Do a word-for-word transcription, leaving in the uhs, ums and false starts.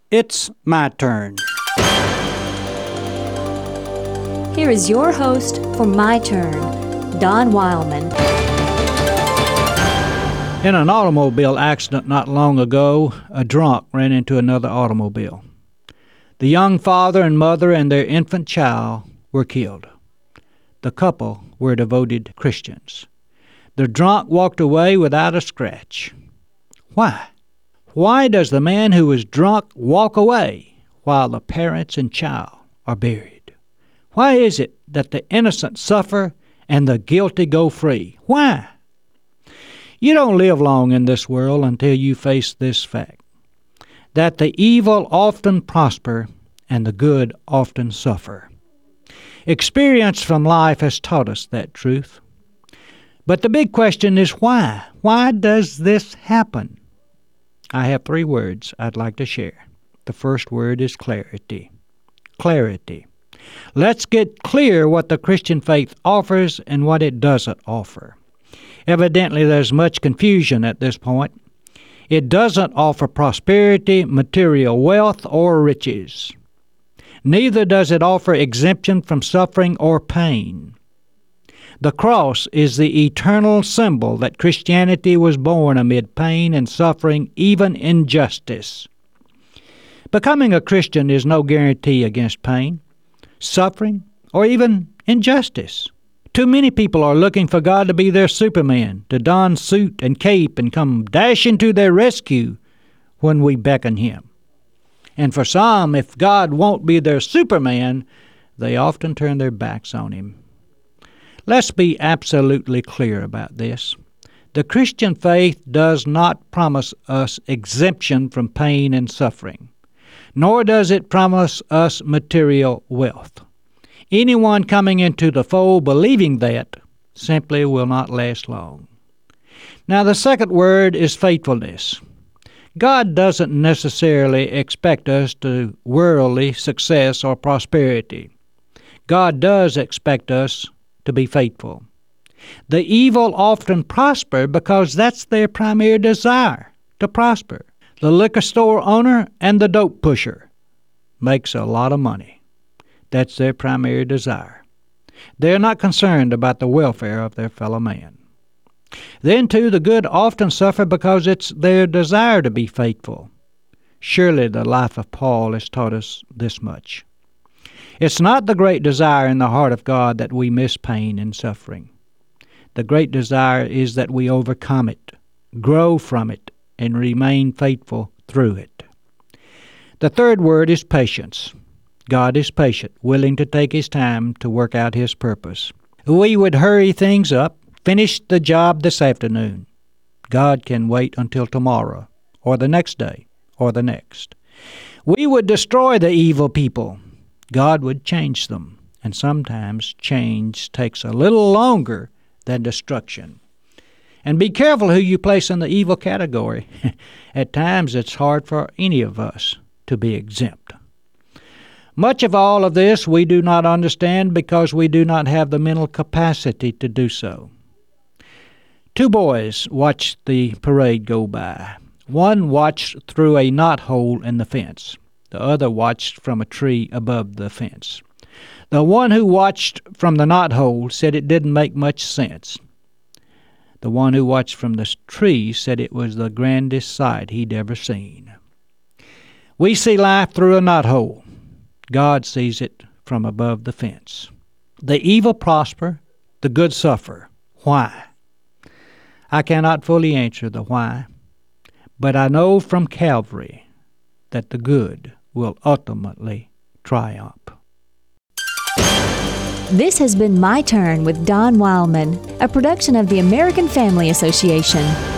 It's my turn. Here is your host for My Turn, Don Wildman. In an automobile accident not long ago, a drunk ran into another automobile. The young father and mother and their infant child were killed. The couple were devoted Christians. The drunk walked away without a scratch. Why? Why does the man who was drunk walk away while the parents and child are buried? Why is it that the innocent suffer and the guilty go free? Why? You don't live long in this world until you face this fact, that the evil often prosper and the good often suffer. Experience from life has taught us that truth. But the big question is why? Why does this happen? I have three words I'd like to share. The first word is clarity. Clarity. Let's get clear what the Christian faith offers and what it doesn't offer. Evidently, there's much confusion at this point. It doesn't offer prosperity, material wealth, or riches. Neither does it offer exemption from suffering or pain. The cross is the eternal symbol that Christianity was born amid pain and suffering, even injustice. Becoming a Christian is no guarantee against pain, suffering, or even injustice. Too many people are looking for God to be their Superman, to don suit and cape and come dashing to their rescue when we beckon Him. And for some, if God won't be their Superman, they often turn their backs on Him. Let's be absolutely clear about this. The Christian faith does not promise us exemption from pain and suffering, nor does it promise us material wealth. Anyone coming into the fold believing that simply will not last long. Now, the second word is faithfulness. God doesn't necessarily expect us to worldly success or prosperity. God does expect us to be faithful. The evil often prosper because that's their primary desire, to prosper. The liquor store owner and the dope pusher makes a lot of money. That's their primary desire. They're not concerned about the welfare of their fellow man. Then, too, the good often suffer because it's their desire to be faithful. Surely the life of Paul has taught us this much. It's not the great desire in the heart of God that we miss pain and suffering. The great desire is that we overcome it, grow from it, and remain faithful through it. The third word is patience. God is patient, willing to take His time to work out His purpose. We would hurry things up, finish the job this afternoon. God can wait until tomorrow, or the next day, or the next. We would destroy the evil people. God would change them, and sometimes change takes a little longer than destruction. And be careful who you place in the evil category. At times it's hard for any of us to be exempt. Much of all of this we do not understand because we do not have the mental capacity to do so. Two boys watched the parade go by. One watched through a knothole in the fence. The other watched from a tree above the fence. The one who watched from the knothole said it didn't make much sense. The one who watched from the tree said it was the grandest sight he'd ever seen. We see life through a knothole. God sees it from above the fence. The evil prosper, the good suffer. Why? I cannot fully answer the why, but I know from Calvary that the good will ultimately triumph. This has been My Turn with Don Wildman, a production of the American Family Association.